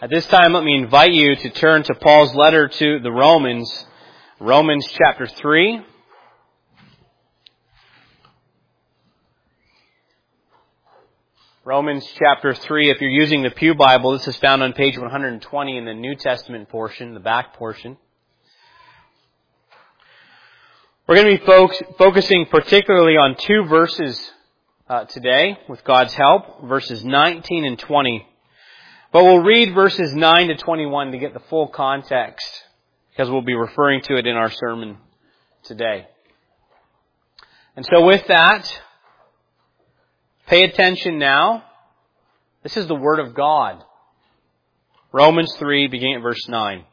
At this time, let me invite you to turn to Paul's letter to the Romans, Romans chapter 3. Romans chapter 3, if you're using the Pew Bible, this is found on page 120 in the New Testament portion, the back portion. We're going to be focusing particularly on two verses today, with God's help, verses 19 and 20. But we'll read verses 9 to 21 to get the full context, because we'll be referring to it in our sermon today. And so with that, pay attention now. This is the Word of God. Romans 3, beginning at verse 9.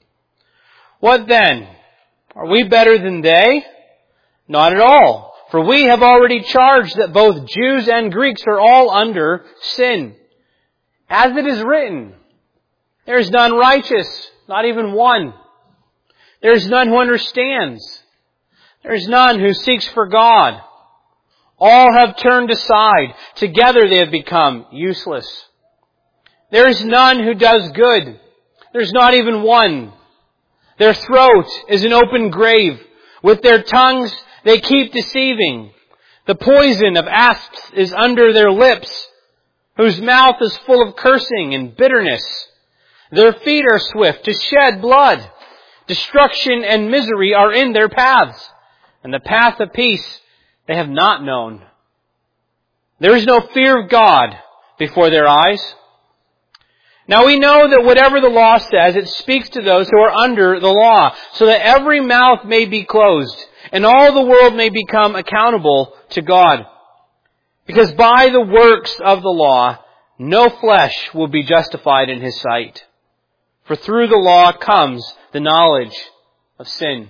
What then? Are we better than they? Not at all. For we have already charged that both Jews and Greeks are all under sin. As it is written, there is none righteous, not even one. There is none who understands. There is none who seeks for God. All have turned aside. Together they have become useless. There is none who does good. There is not even one. Their throat is an open grave. With their tongues they keep deceiving. The poison of asps is under their lips, whose mouth is full of cursing and bitterness. Their feet are swift to shed blood. Destruction and misery are in their paths, and the path of peace they have not known. There is no fear of God before their eyes. Now we know that whatever the law says, it speaks to those who are under the law, so that every mouth may be closed, and all the world may become accountable to God. Because by the works of the law, no flesh will be justified in His sight. For through the law comes the knowledge of sin.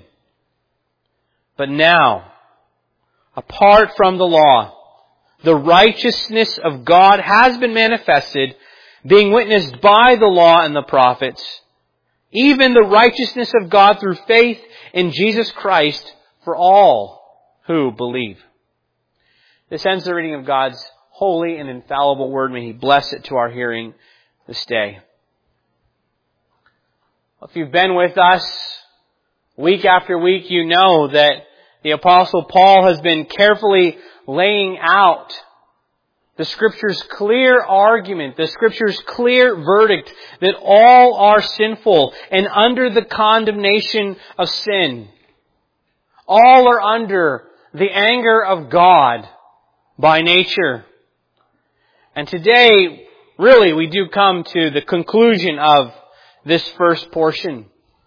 But now, apart from the law, the righteousness of God has been manifested, being witnessed by the law and the prophets, even the righteousness of God through faith in Jesus Christ for all who believe. This ends the reading of God's holy and infallible word. May He bless it to our hearing this day. If you've been with us week after week, you know that the Apostle Paul has been carefully laying out the Scripture's clear argument, the Scripture's clear verdict that all are sinful and under the condemnation of sin. All are under the anger of God by nature. And today, really, we do come to the conclusion of this first portion.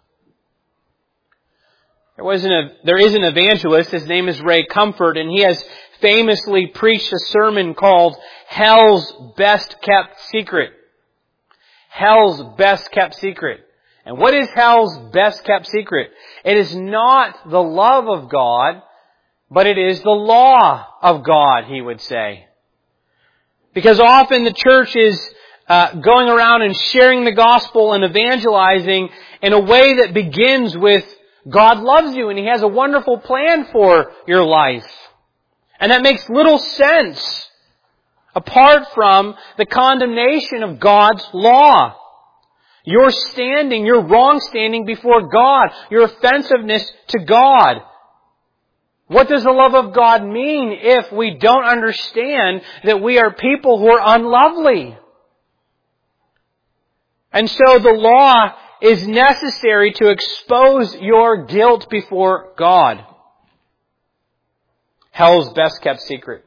There is an evangelist, his name is Ray Comfort, and he has famously preached a sermon called Hell's Best Kept Secret. Hell's Best Kept Secret. And what is hell's best kept secret? It is not the love of God, but it is the law of God, he would say. Because often the church is going around and sharing the gospel and evangelizing in a way that begins with God loves you and He has a wonderful plan for your life. And that makes little sense apart from the condemnation of God's law. Your standing, your wrong standing before God, your offensiveness to God. What does the love of God mean if we don't understand that we are people who are unlovely? And so the law is necessary to expose your guilt before God. Hell's best kept secret.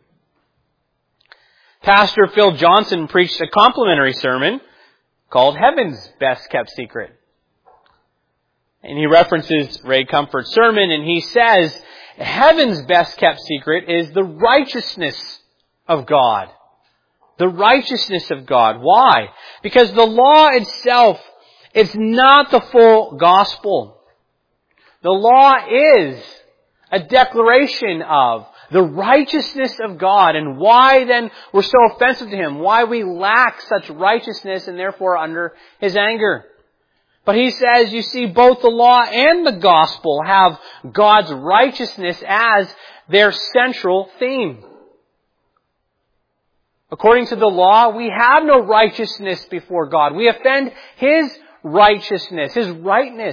Pastor Phil Johnson preached a complimentary sermon called Heaven's Best Kept Secret. And he references Ray Comfort's sermon, and he says, Heaven's best kept secret is the righteousness of God. The righteousness of God. Why? Because the law itself is not the full gospel. The law is a declaration of the righteousness of God, and why then we're so offensive to Him, why we lack such righteousness and therefore under His anger. But he says, you see, both the law and the gospel have God's righteousness as their central theme. According to the law, we have no righteousness before God. We offend His righteousness, His rightness.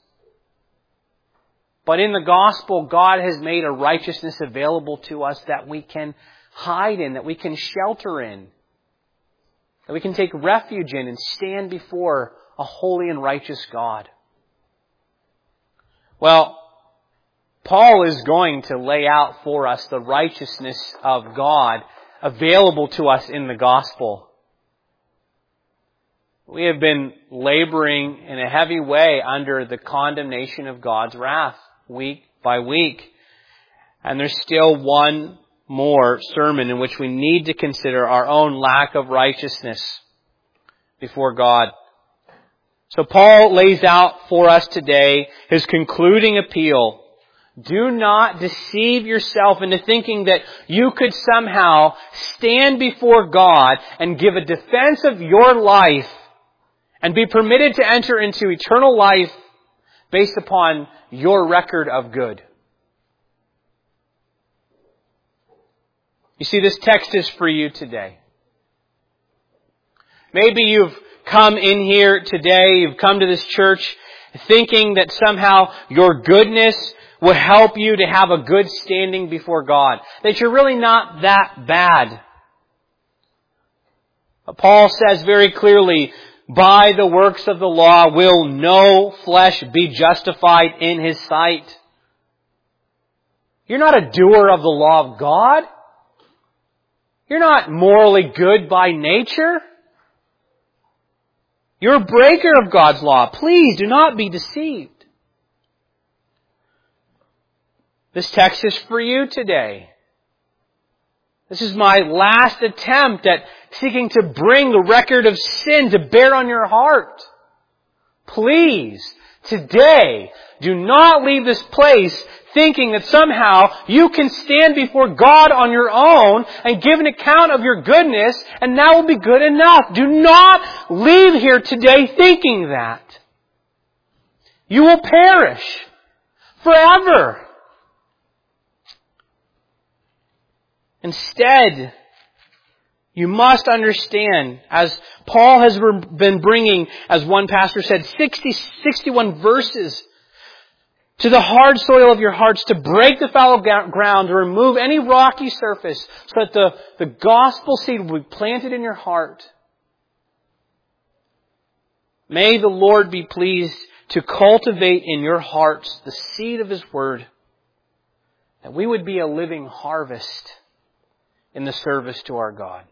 But in the gospel, God has made a righteousness available to us that we can hide in, that we can shelter in, that we can take refuge in and stand before a holy and righteous God. Well, Paul is going to lay out for us the righteousness of God available to us in the gospel. We have been laboring in a heavy way under the condemnation of God's wrath week by week. And there's still one more sermon in which we need to consider our own lack of righteousness before God. So Paul lays out for us today his concluding appeal. Do not deceive yourself into thinking that you could somehow stand before God and give a defense of your life and be permitted to enter into eternal life based upon your record of good. You see, this text is for you today. Maybe you've come in here today, you've come to this church thinking that somehow your goodness will help you to have a good standing before God. That you're really not that bad. But Paul says very clearly, by the works of the law will no flesh be justified in his sight. You're not a doer of the law of God. You're not morally good by nature. You're a breaker of God's law. Please do not be deceived. This text is for you today. This is my last attempt at seeking to bring the record of sin to bear on your heart. Please, today, do not leave this place thinking that somehow you can stand before God on your own and give an account of your goodness and that will be good enough. Do not leave here today thinking that. You will perish forever. Instead, you must understand, as Paul has been bringing, as one pastor said, 61 verses to the hard soil of your hearts to break the fallow ground, to remove any rocky surface so that the gospel seed will be planted in your heart. May the Lord be pleased to cultivate in your hearts the seed of His Word, that we would be a living harvest in the service to our God.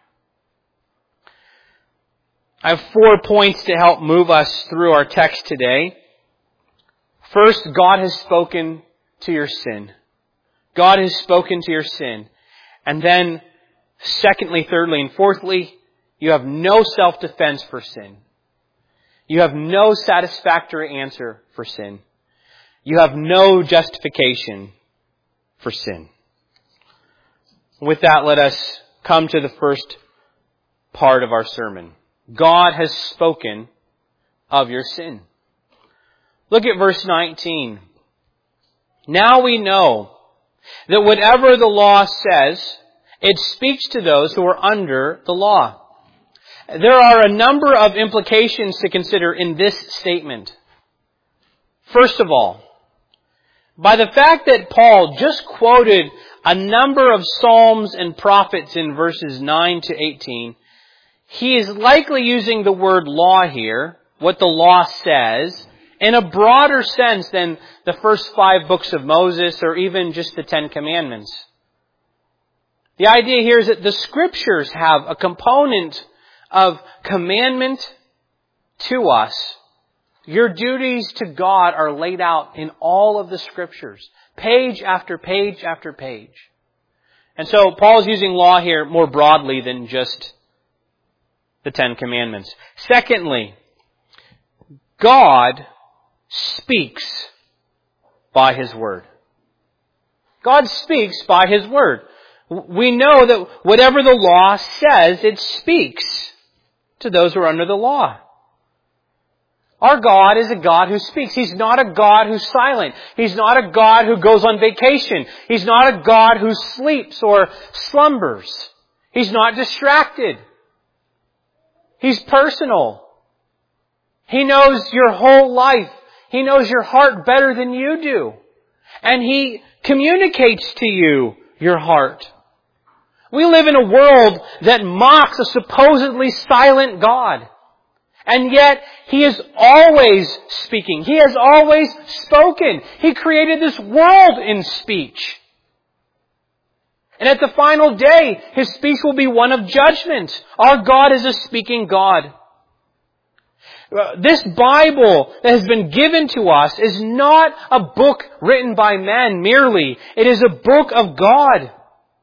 I have 4 points to help move us through our text today. First, God has spoken to your sin. God has spoken to your sin. And then, secondly, thirdly, and fourthly, you have no self-defense for sin. You have no satisfactory answer for sin. You have no justification for sin. With that, let us come to the first part of our sermon. God has spoken of your sin. Look at verse 19. Now we know that whatever the law says, it speaks to those who are under the law. There are a number of implications to consider in this statement. First of all, by the fact that Paul just quoted a number of Psalms and prophets in verses 9 to 18, he is likely using the word law here, what the law says, in a broader sense than the first 5 books of Moses or even just the 10 Commandments. The idea here is that the Scriptures have a component of commandment to us. Your duties to God are laid out in all of the Scriptures, page after page after page. And so Paul's using law here more broadly than just the 10 Commandments. Secondly, God speaks by His Word. God speaks by His Word. We know that whatever the law says, it speaks to those who are under the law. Our God is a God who speaks. He's not a God who's silent. He's not a God who goes on vacation. He's not a God who sleeps or slumbers. He's not distracted. He's personal. He knows your whole life. He knows your heart better than you do. And He communicates to you your heart. We live in a world that mocks a supposedly silent God. And yet, He is always speaking. He has always spoken. He created this world in speech. And at the final day, His speech will be one of judgment. Our God is a speaking God. This Bible that has been given to us is not a book written by men merely. It is a book of God.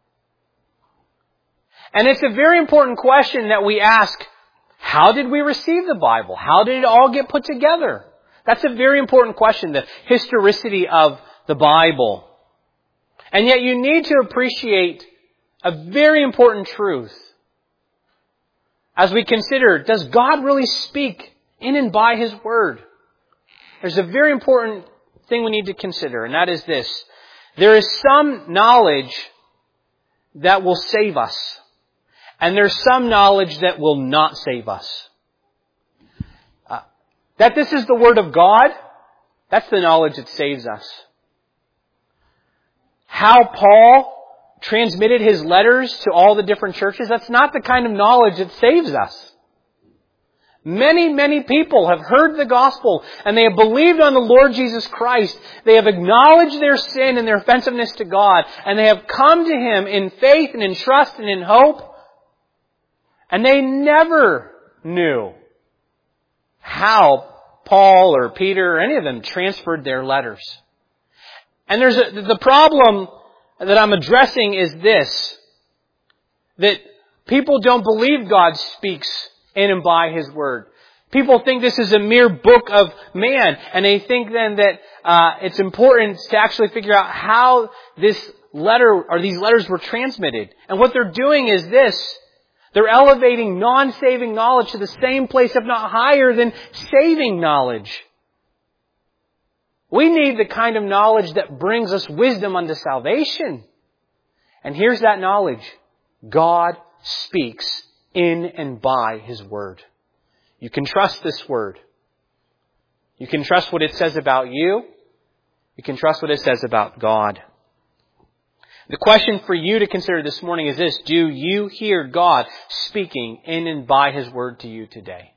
And it's a very important question that we ask, how did we receive the Bible? How did it all get put together? That's a very important question, the historicity of the Bible. And yet you need to appreciate a very important truth as we consider, does God really speak in and by His Word? There's a very important thing we need to consider, and that is this. There is some knowledge that will save us, and there's some knowledge that will not save us. That this is the Word of God, that's the knowledge that saves us. How Paul transmitted his letters to all the different churches, that's not the kind of knowledge that saves us. Many, many people have heard the gospel and they have believed on the Lord Jesus Christ. They have acknowledged their sin and their offensiveness to God, and they have come to Him in faith and in trust and in hope. And they never knew how Paul or Peter or any of them transferred their letters. And the problem that I'm addressing is this, that people don't believe God speaks in and by His Word. People think this is a mere book of man, and they think then that it's important to actually figure out how this letter or these letters were transmitted. And what they're doing is this. They're elevating non-saving knowledge to the same place, if not higher, than saving knowledge. We need the kind of knowledge that brings us wisdom unto salvation. And here's that knowledge. God speaks in and by His Word. You can trust this Word. You can trust what it says about you. You can trust what it says about God. The question for you to consider this morning is this: do you hear God speaking in and by His Word to you today?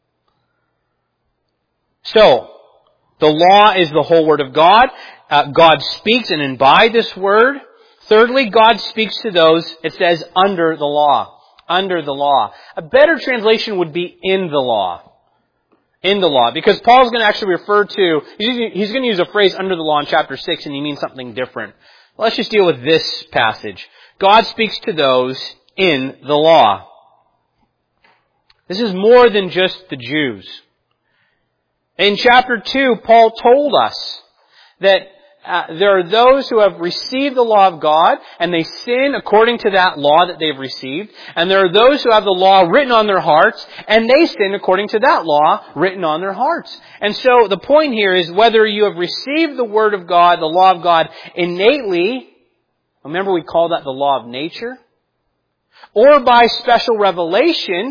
So, the law is the whole Word of God. God speaks in and by this Word. Thirdly, God speaks to those, it says, under the law. Under the law. A better translation would be in the law. In the law. Because Paul's going to actually refer to, he's going to use a phrase under the law in chapter 6, and he means something different. Let's just deal with this passage. God speaks to those in the law. This is more than just the Jews. In chapter 2, Paul told us that there are those who have received the law of God, and they sin according to that law that they've received. And there are those who have the law written on their hearts, and they sin according to that law written on their hearts. And so the point here is whether you have received the Word of God, the law of God, innately, remember we call that the law of nature, or by special revelation,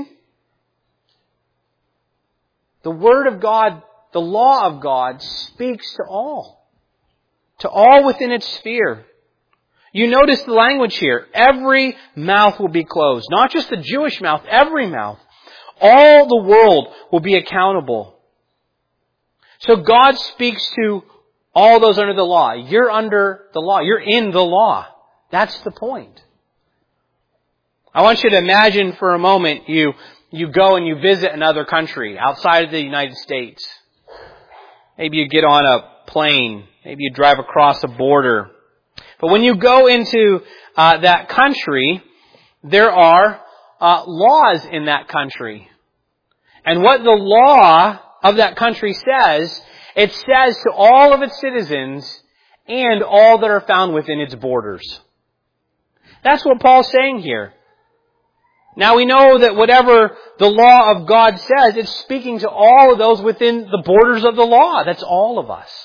the Word of God, the law of God, speaks to all within its sphere. You notice the language here. Every mouth will be closed. Not just the Jewish mouth, every mouth. All the world will be accountable. So God speaks to all those under the law. You're under the law. You're in the law. That's the point. I want you to imagine for a moment you go and you visit another country outside of the United States. Maybe you get on a plane. Maybe you drive across a border. But when you go into that country, there are laws in that country. And what the law of that country says, it says to all of its citizens and all that are found within its borders. That's what Paul's saying here. Now we know that whatever the law of God says, it's speaking to all of those within the borders of the law. That's all of us.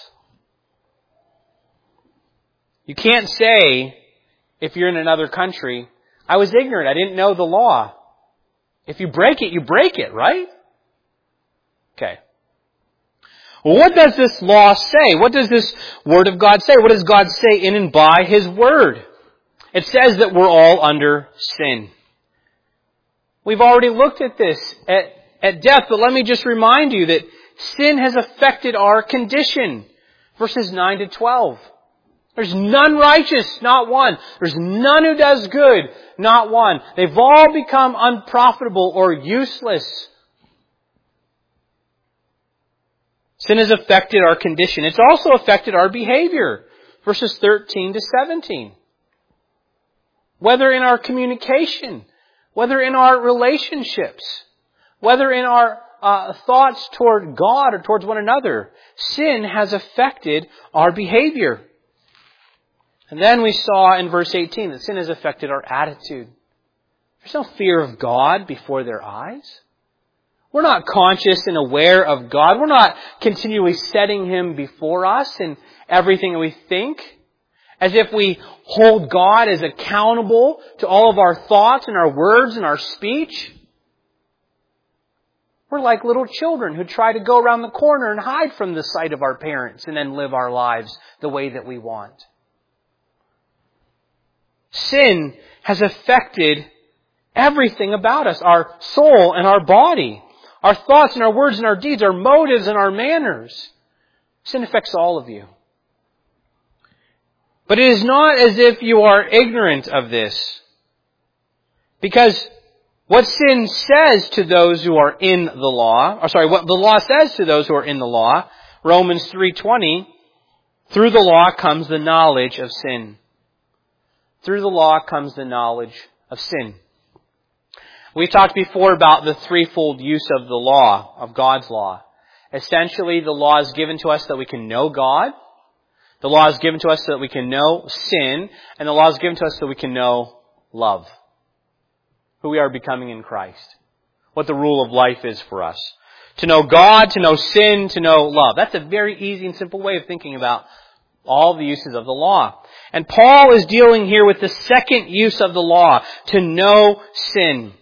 You can't say, if you're in another country, I was ignorant. I didn't know the law. If you break it, you break it, right? Okay. Well, what does this law say? What does this Word of God say? What does God say in and by His Word? It says that we're all under sin. We've already looked at this at depth, but let me just remind you that sin has affected our condition. Verses 9 to 12. There's none righteous, not one. There's none who does good, not one. They've all become unprofitable or useless. Sin has affected our condition. It's also affected our behavior. Verses 13 to 17. Whether in our communication, whether in our relationships, whether in our thoughts toward God or towards one another, sin has affected our behavior. And then we saw in verse 18 that sin has affected our attitude. There's no fear of God before their eyes. We're not conscious and aware of God. We're not continually setting Him before us in everything that we think, as if we hold God as accountable to all of our thoughts and our words and our speech. We're like little children who try to go around the corner and hide from the sight of our parents and then live our lives the way that we want. Sin has affected everything about us, our soul and our body, our thoughts and our words and our deeds, our motives and our manners. Sin affects all of you. But it is not as if you are ignorant of this. Because what sin says to those who are in the law, what the law says to those who are in the law, Romans 3:20, through the law comes the knowledge of sin. Through the law comes the knowledge of sin. We talked before about the threefold use of the law, of God's law. Essentially, the law is given to us so that we can know God. The law is given to us so that we can know sin. And the law is given to us so we can know love. Who we are becoming in Christ. What the rule of life is for us. To know God, to know sin, to know love. That's a very easy and simple way of thinking about all the uses of the law. And Paul is dealing here with the second use of the law, to know sin.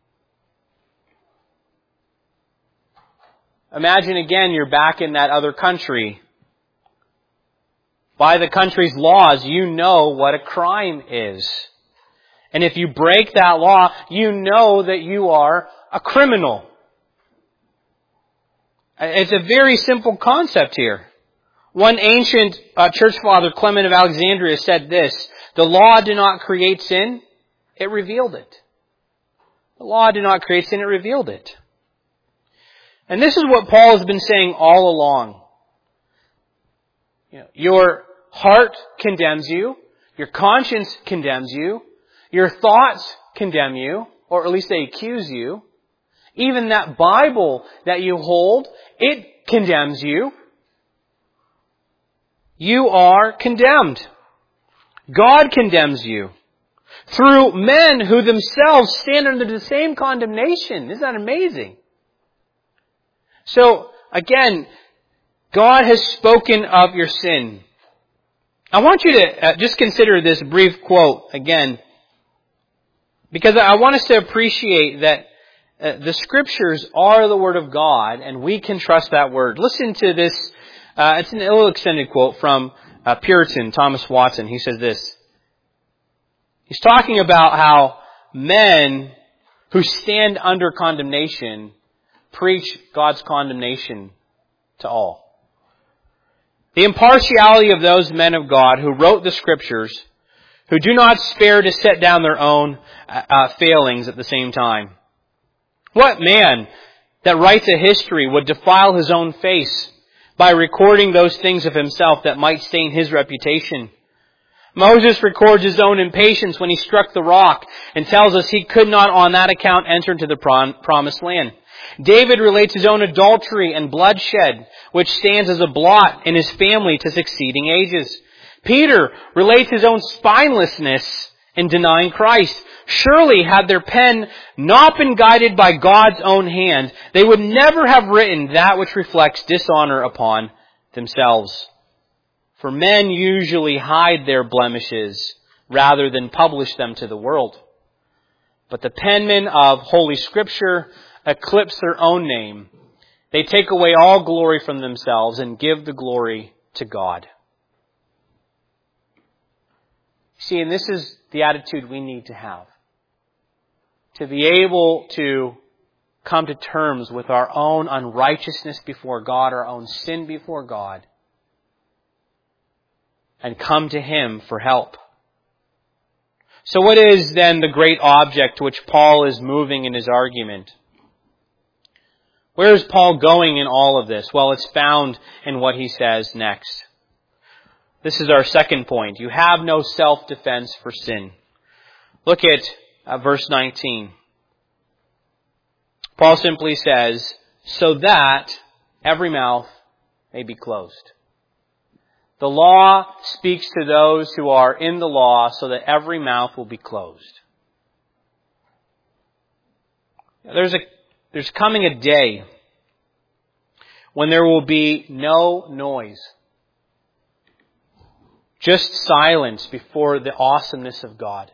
Imagine again you're back in that other country. By the country's laws, you know what a crime is. And if you break that law, you know that you are a criminal. It's a very simple concept here. One ancient church father, Clement of Alexandria, said this: the law did not create sin, it revealed it. The law did not create sin, it revealed it. And this is what Paul has been saying all along. Your heart condemns you, your conscience condemns you, your thoughts condemn you, or at least they accuse you. Even that Bible that you hold, it condemns you. You are condemned. God condemns you through men who themselves stand under the same condemnation. Isn't that amazing? So, again, God has spoken of your sin. I want you to just consider this brief quote again, because I want us to appreciate that the Scriptures are the Word of God, and we can trust that Word. Listen to this. It's a little extended quote from Puritan Thomas Watson. He says this. He's talking about how men who stand under condemnation preach God's condemnation to all. The impartiality of those men of God who wrote the Scriptures, who do not spare to set down their own failings at the same time. What man that writes a history would defile his own face by recording those things of himself that might stain his reputation? Moses records his own impatience when he struck the rock and tells us he could not on that account enter into the promised land. David relates his own adultery and bloodshed, which stands as a blot in his family to succeeding ages. Peter relates his own spinelessness in denying Christ. Surely, had their pen not been guided by God's own hand, they would never have written that which reflects dishonor upon themselves. For men usually hide their blemishes rather than publish them to the world. but the penmen of Holy Scripture eclipse their own name. They take away all glory from themselves and give the glory to God. See, and this is the attitude we need to have. To be able to come to terms with our own unrighteousness before God, our own sin before God, and come to Him for help. So what is then the great object to which Paul is moving in his argument? Where is Paul going in all of this? Well, it's found in what he says next. This is our second point. You have no self-defense for sin. Look at verse 19. Paul simply says, so that every mouth may be closed. The law speaks to those who are in the law so that every mouth will be closed. There's coming a day when there will be no noise. Just silence before the awesomeness of God.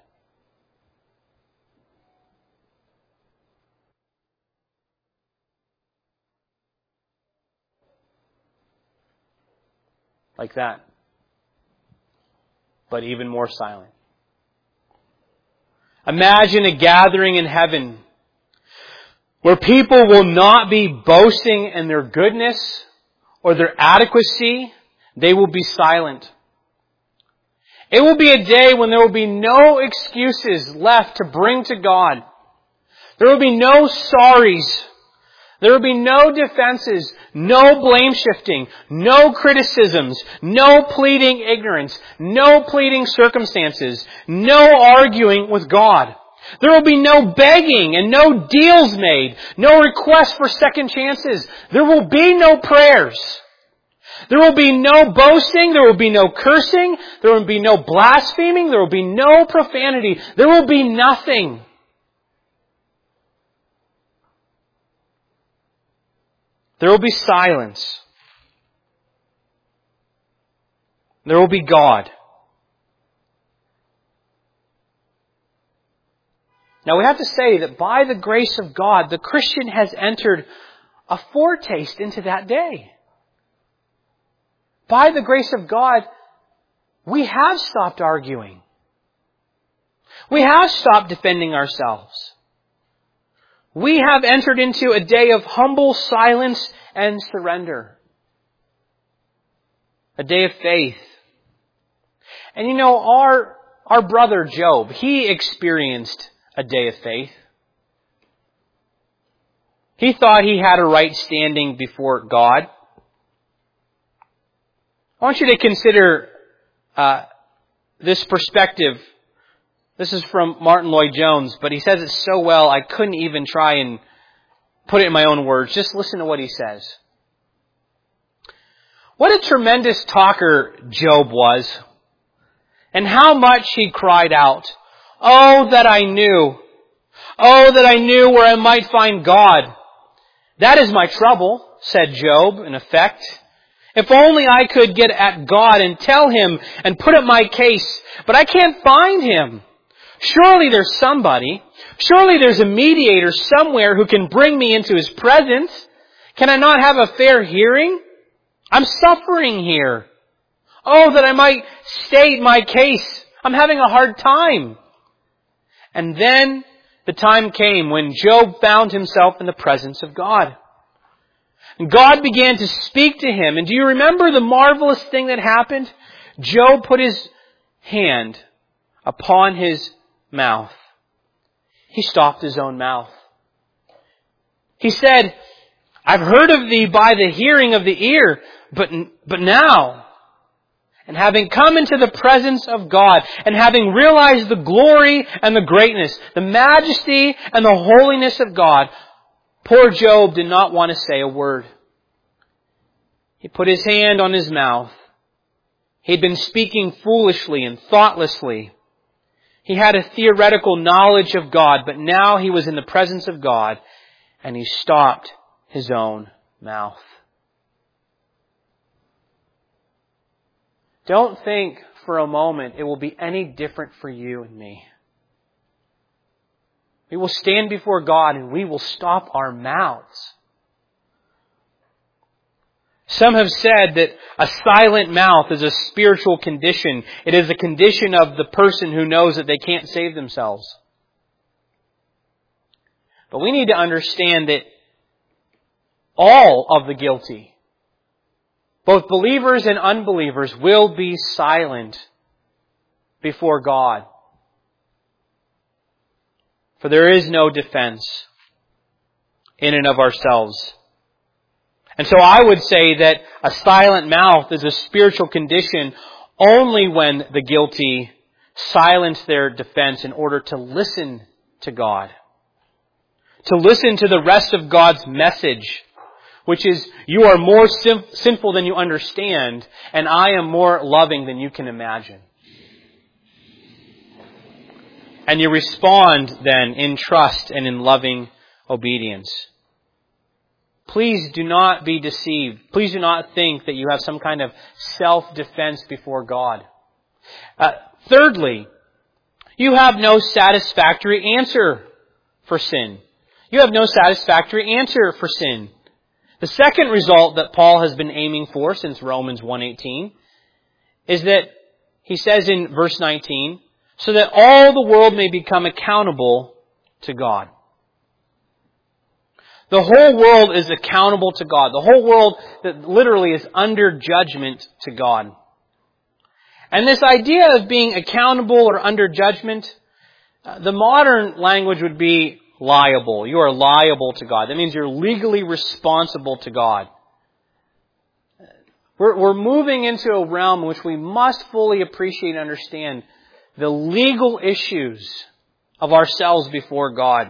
Like that. But even more silent. Imagine a gathering in heaven where people will not be boasting in their goodness or their adequacy. They will be silent. It will be a day when there will be no excuses left to bring to God. There will be no sorries. There will be no defenses, no blame shifting, no criticisms, no pleading ignorance, no pleading circumstances, no arguing with God. There will be no begging and no deals made, no requests for second chances. There will be no prayers. There will be no boasting, there will be no cursing, there will be no blaspheming, there will be no profanity, there will be nothing. There will be silence. There will be God. Now we have to say that by the grace of God, the Christian has entered a foretaste into that day. By the grace of God, we have stopped arguing. We have stopped defending ourselves. We have entered into a day of humble silence and surrender. A day of faith. And you know, our brother Job, he experienced a day of faith. He thought he had a right standing before God. I want you to consider this perspective. This is from Martin Lloyd-Jones, but he says it so well I couldn't even try and put it in my own words. Just listen to what he says. What a tremendous talker Job was, and how much he cried out, "Oh, that I knew! Oh, that I knew where I might find God! That is my trouble," said Job, in effect. "If only I could get at God and tell Him and put up my case, but I can't find Him. Surely there's somebody. Surely there's a mediator somewhere who can bring me into His presence. Can I not have a fair hearing? I'm suffering here. Oh, that I might state my case. I'm having a hard time." And then the time came when Job found himself in the presence of God. And God began to speak to him. And do you remember the marvelous thing that happened? Job put his hand upon his mouth. He stopped his own mouth. He said, "I've heard of thee by the hearing of the ear, but now," and having come into the presence of God, and having realized the glory and the greatness, the majesty and the holiness of God, poor Job did not want to say a word. He put his hand on his mouth. He'd been speaking foolishly and thoughtlessly. He had a theoretical knowledge of God, but now he was in the presence of God, and he stopped his own mouth. Don't think for a moment it will be any different for you and me. We will stand before God and we will stop our mouths. Some have said that a silent mouth is a spiritual condition. It is a condition of the person who knows that they can't save themselves. But we need to understand that all of the guilty, both believers and unbelievers, will be silent before God. For there is no defense in and of ourselves. And so I would say that a silent mouth is a spiritual condition only when the guilty silence their defense in order to listen to God. To listen to the rest of God's message, which is, you are more sinful than you understand, and I am more loving than you can imagine. And you respond then in trust and in loving obedience. Please do not be deceived. Please do not think that you have some kind of self-defense before God. Thirdly, you have no satisfactory answer for sin. You have no satisfactory answer for sin. The second result that Paul has been aiming for since Romans 1:18 is that he says in verse 19, so that all the world may become accountable to God. The whole world is accountable to God. The whole world that literally is under judgment to God. And this idea of being accountable or under judgment, the modern language would be liable. You are liable to God. That means you're legally responsible to God. We're moving into a realm in which we must fully appreciate and understand the legal issues of ourselves before God.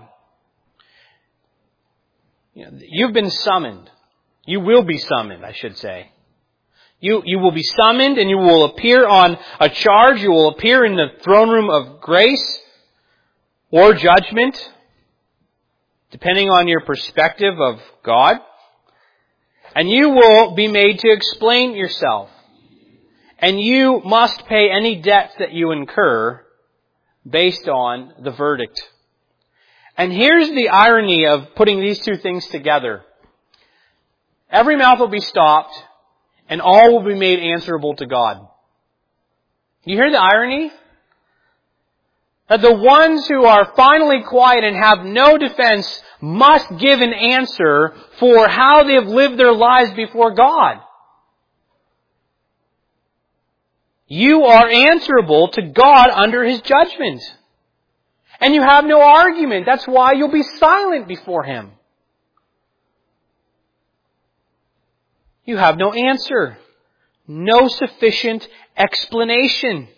You've been summoned. You will be summoned, I should say. You will be summoned and you will appear on a charge. You will appear in the throne room of grace or judgment, depending on your perspective of God. And you will be made to explain yourself. And you must pay any debts that you incur based on the verdict. And here's the irony of putting these two things together. Every mouth will be stopped, and all will be made answerable to God. You hear the irony? That the ones who are finally quiet and have no defense must give an answer for how they have lived their lives before God. You are answerable to God under His judgment. And you have no argument. That's why you'll be silent before Him. You have no answer. No sufficient explanation.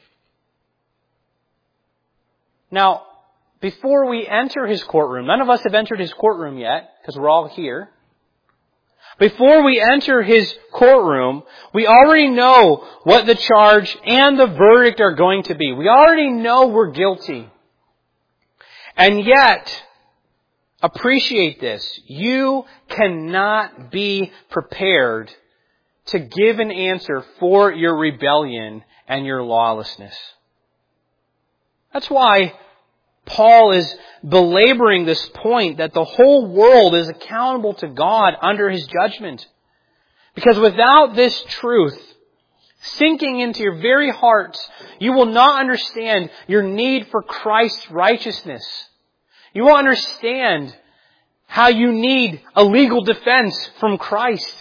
Now, before we enter His courtroom, none of us have entered His courtroom yet, because we're all here. Before we enter His courtroom, we already know what the charge and the verdict are going to be. We already know we're guilty. And yet, appreciate this, you cannot be prepared to give an answer for your rebellion and your lawlessness. That's why Paul is belaboring this point that the whole world is accountable to God under His judgment. Because without this truth sinking into your very hearts, you will not understand your need for Christ's righteousness. You will understand how you need a legal defense from Christ.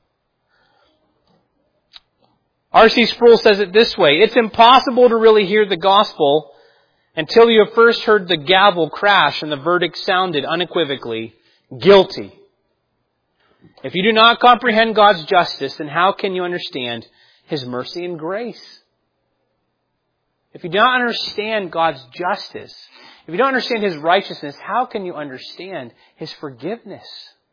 R.C. Sproul says it this way: it's impossible to really hear the gospel until you have first heard the gavel crash and the verdict sounded unequivocally, guilty. If you do not comprehend God's justice, then how can you understand His mercy and grace? If you do not understand God's justice, if you don't understand His righteousness, how can you understand His forgiveness?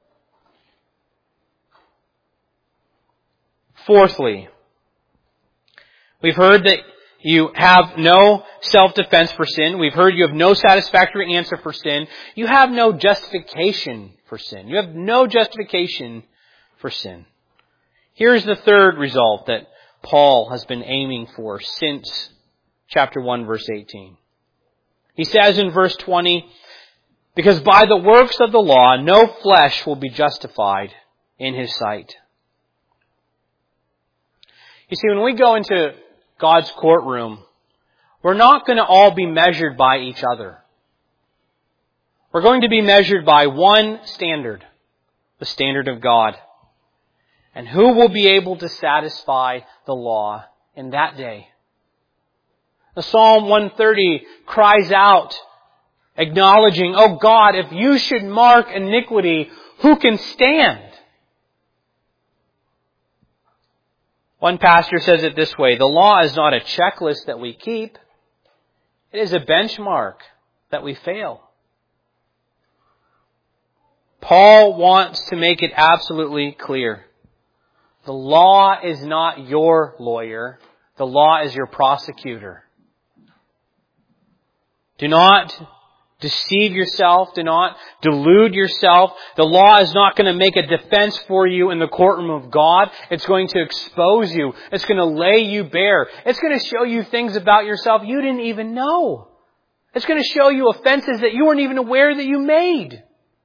Fourthly, we've heard that you have no self-defense for sin. We've heard you have no satisfactory answer for sin. You have no justification for sin. You have no justification for sin. Here's the third result that Paul has been aiming for since chapter 1, verse 18. He says in verse 20, Because by the works of the law, no flesh will be justified in His sight. You see, when we go into God's courtroom, we're not going to all be measured by each other. We're going to be measured by one standard, the standard of God. And who will be able to satisfy the law in that day? The Psalm 130 cries out, acknowledging, "Oh God, if you should mark iniquity, who can stand?" One pastor says it this way, "The law is not a checklist that we keep. It is a benchmark that we fail." Paul wants to make it absolutely clear. The law is not your lawyer. The law is your prosecutor. Do not deceive yourself. Do not delude yourself. The law is not going to make a defense for you in the courtroom of God. It's going to expose you. It's going to lay you bare. It's going to show you things about yourself you didn't even know. It's going to show you offenses that you weren't even aware that you made.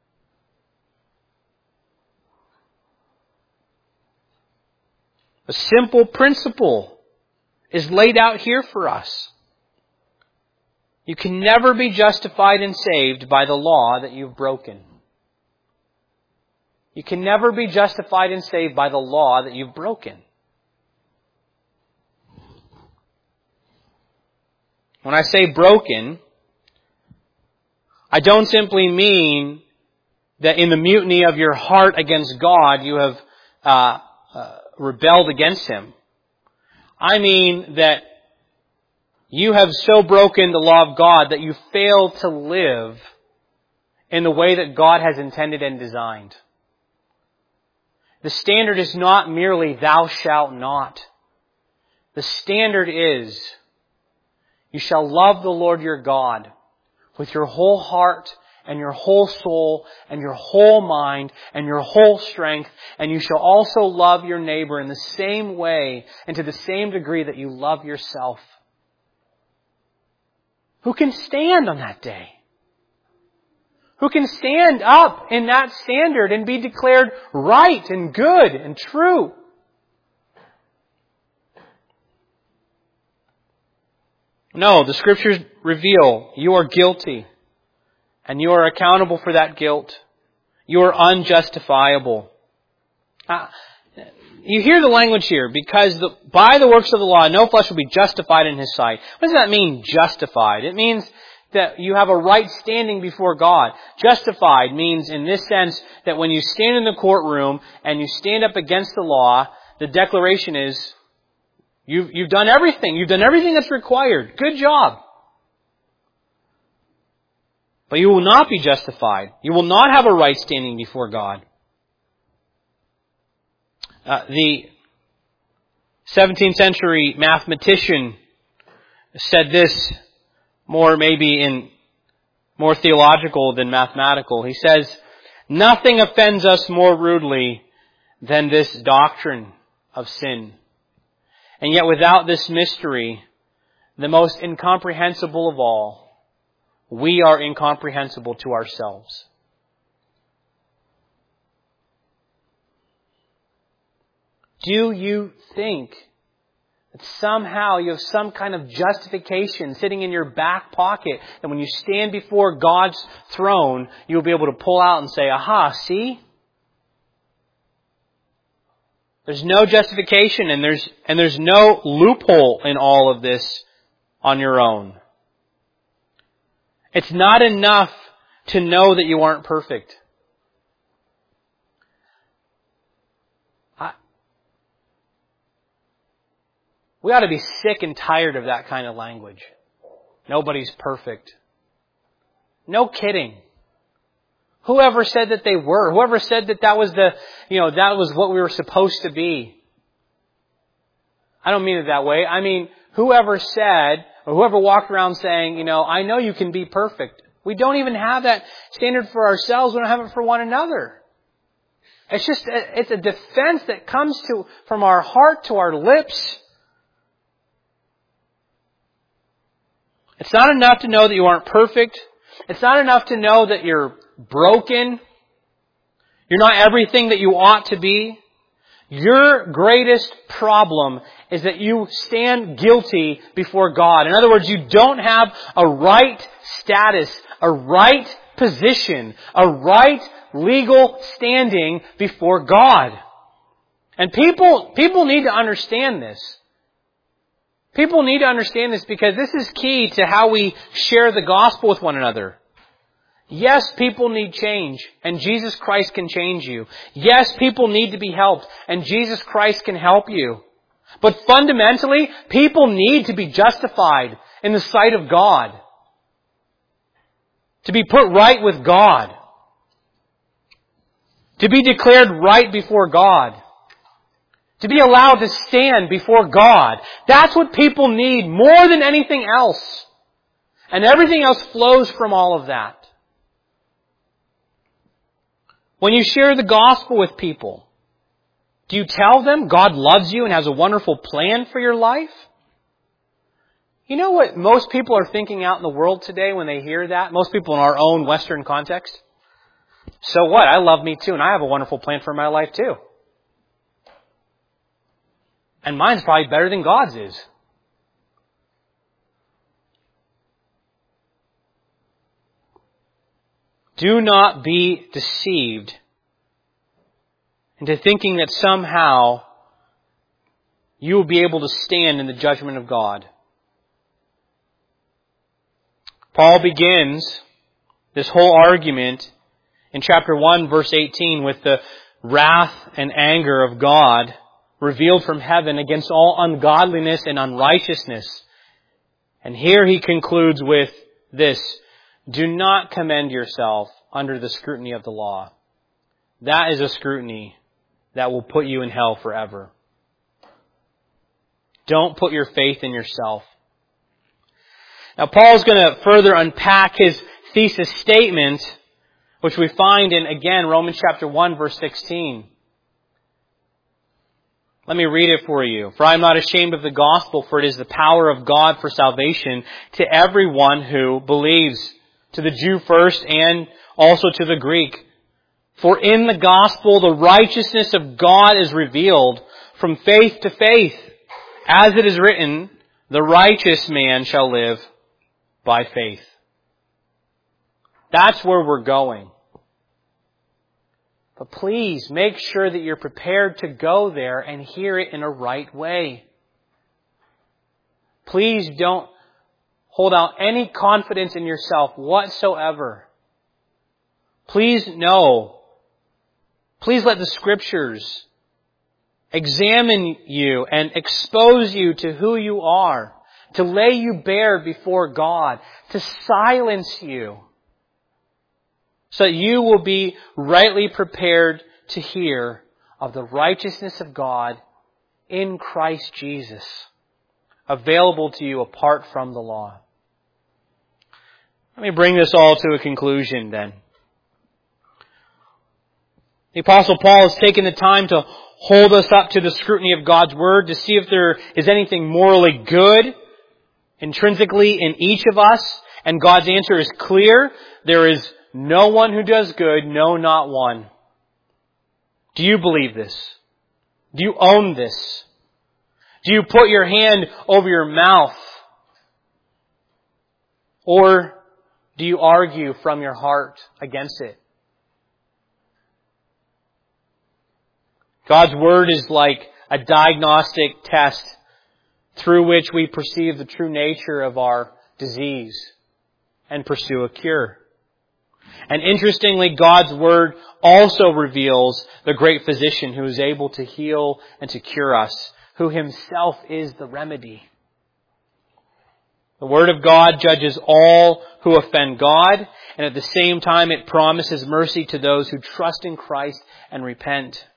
A simple principle is laid out here for us. You can never be justified and saved by the law that you've broken. You can never be justified and saved by the law that you've broken. When I say broken, I don't simply mean that in the mutiny of your heart against God you have rebelled against Him. I mean that you have so broken the law of God that you fail to live in the way that God has intended and designed. The standard is not merely "thou shalt not." The standard is, you shall love the Lord your God with your whole heart and your whole soul and your whole mind and your whole strength, and you shall also love your neighbor in the same way and to the same degree that you love yourself. Who can stand on that day? Who can stand up in that standard and be declared right and good and true? No, the Scriptures reveal you are guilty and you are accountable for that guilt. You are unjustifiable. You hear the language here, because by the works of the law, no flesh will be justified in His sight. What does that mean, justified? It means that you have a right standing before God. Justified means, in this sense, that when you stand in the courtroom and you stand up against the law, the declaration is, you've done everything. You've done everything that's required. Good job. But you will not be justified. You will not have a right standing before God. The 17th century mathematician said this, maybe more theological than mathematical. He says, "Nothing offends us more rudely than this doctrine of sin. And yet without this mystery, the most incomprehensible of all, we are incomprehensible to ourselves." Do you think that somehow you have some kind of justification sitting in your back pocket that when you stand before God's throne, you'll be able to pull out and say, "Aha, see? There's no justification and there's no loophole in all of this on your own." It's not enough to know that you aren't perfect. We ought to be sick and tired of that kind of language. Nobody's perfect. No kidding. Whoever said that they were? Whoever said that that was that was what we were supposed to be? I don't mean it that way. I mean, whoever said, or whoever walked around saying, "I know you can be perfect." We don't even have that standard for ourselves. We don't have it for one another. It's a defense that comes from our heart to our lips. It's not enough to know that you aren't perfect. It's not enough to know that you're broken. You're not everything that you ought to be. Your greatest problem is that you stand guilty before God. In other words, you don't have a right status, a right position, a right legal standing before God. And people need to understand this. People need to understand this because this is key to how we share the gospel with one another. Yes, people need change, and Jesus Christ can change you. Yes, people need to be helped, and Jesus Christ can help you. But fundamentally, people need to be justified in the sight of God. To be put right with God. To be declared right before God. To be allowed to stand before God. That's what people need more than anything else. And everything else flows from all of that. When you share the gospel with people, do you tell them God loves you and has a wonderful plan for your life? You know what most people are thinking out in the world today when they hear that? Most people in our own Western context. So what? I love me too, and I have a wonderful plan for my life too. And mine's probably better than God's is. Do not be deceived into thinking that somehow you will be able to stand in the judgment of God. Paul begins this whole argument in chapter 1, verse 18, with the wrath and anger of God revealed from heaven against all ungodliness and unrighteousness. And here he concludes with this: do not commend yourself under the scrutiny of the law. That is a scrutiny that will put you in hell forever. Don't put your faith in yourself. Now, Paul's going to further unpack his thesis statement, which we find in, again, Romans chapter 1, verse 16. Let me read it for you. For I am not ashamed of the gospel, for it is the power of God for salvation to everyone who believes, to the Jew first and also to the Greek. For in the gospel the righteousness of God is revealed from faith to faith. As it is written, the righteous man shall live by faith. That's where we're going. But please make sure that you're prepared to go there and hear it in a right way. Please don't hold out any confidence in yourself whatsoever. Please know. Please let the Scriptures examine you and expose you to who you are, to lay you bare before God, to silence you, so that you will be rightly prepared to hear of the righteousness of God in Christ Jesus, available to you apart from the law. Let me bring this all to a conclusion then. The Apostle Paul has taken the time to hold us up to the scrutiny of God's Word to see if there is anything morally good intrinsically in each of us. And God's answer is clear. There is no one who does good, no, not one. Do you believe this? Do you own this? Do you put your hand over your mouth? Or do you argue from your heart against it? God's Word is like a diagnostic test through which we perceive the true nature of our disease and pursue a cure. And interestingly, God's Word also reveals the great physician who is able to heal and to cure us, who Himself is the remedy. The Word of God judges all who offend God, and at the same time it promises mercy to those who trust in Christ and repent.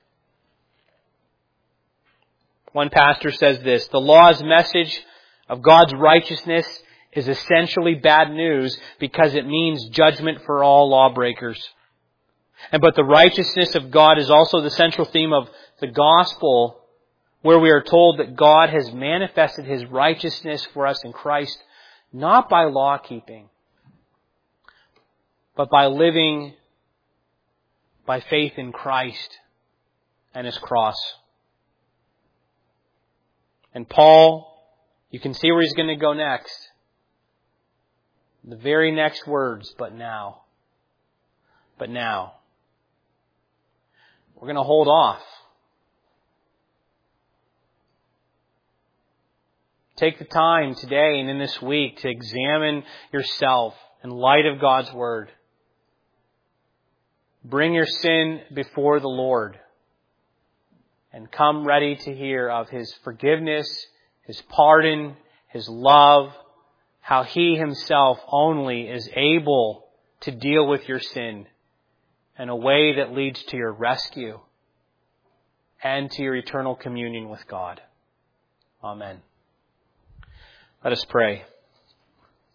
One pastor says this: the law's message of God's righteousness is essentially bad news because it means judgment for all lawbreakers. But the righteousness of God is also the central theme of the gospel, where we are told that God has manifested His righteousness for us in Christ, not by law keeping, but by living by faith in Christ and His cross. And Paul, you can see where he's going to go next. The very next words, but now. But now. We're going to hold off. Take the time today and in this week to examine yourself in light of God's Word. Bring your sin before the Lord and come ready to hear of His forgiveness, His pardon, His love, how He Himself only is able to deal with your sin in a way that leads to your rescue and to your eternal communion with God. Amen. Let us pray.